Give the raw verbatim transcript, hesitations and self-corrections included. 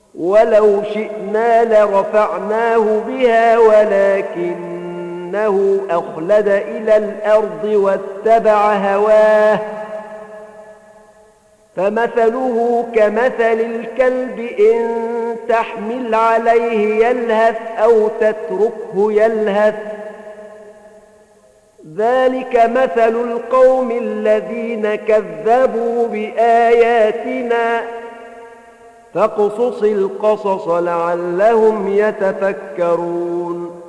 ولو شئنا لرفعناه بها ولكنه أخلد إلى الأرض واتبع هواه فمثله كمثل الكلب إن تحمل عليه يلهث أو تتركه يلهث ذلك مثل القوم الذين كذبوا بآياتنا فاقصص القصص لعلهم يتفكرون